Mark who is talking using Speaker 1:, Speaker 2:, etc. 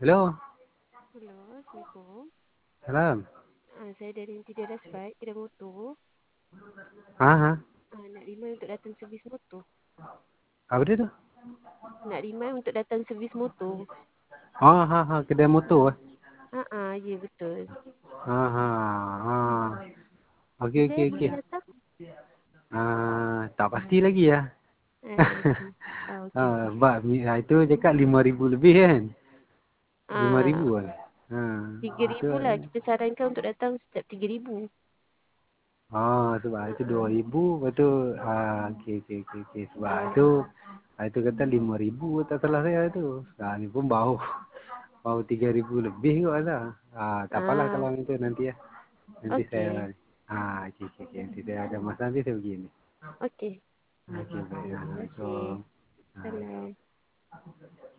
Speaker 1: Hello,
Speaker 2: Hello, Assalamualaikum.
Speaker 1: salam.
Speaker 2: Saya dari Interior Respite, kedai motor.
Speaker 1: Ha.
Speaker 2: Nak remind untuk datang servis motor.
Speaker 1: Apa dia tu?
Speaker 2: Nak remind untuk datang servis motor.
Speaker 1: Ha, kedai motor eh.
Speaker 2: Ya betul.
Speaker 1: Ha. Okey,
Speaker 2: Bila
Speaker 1: okey, okey.
Speaker 2: bila datang?
Speaker 1: Tak pasti lagi lah.
Speaker 2: Okey. Okey, okey.
Speaker 1: Sebab itu cakap 5,000 lebih kan? 5,000
Speaker 2: Ah,
Speaker 1: kan? Ha,
Speaker 2: tiga
Speaker 1: itu.
Speaker 2: ribu lah. Kita sarankan untuk datang setiap 3,000.
Speaker 1: Sebab itu
Speaker 2: Ah,
Speaker 1: 2,000, lepas tu okey. Sebab itu kata 5,000 tak salah saya tu. Ni pun bau 3,000 lebih kot lah. Tak apalah
Speaker 2: ah,
Speaker 1: kalau itu nanti ya. Nanti
Speaker 2: okey.
Speaker 1: saya okey. Nanti saya ada masa nanti saya begini.
Speaker 2: Okey.
Speaker 1: Okey, baik.
Speaker 2: Terima kasih.
Speaker 1: Assalamualaikum. Ah.
Speaker 2: Salam.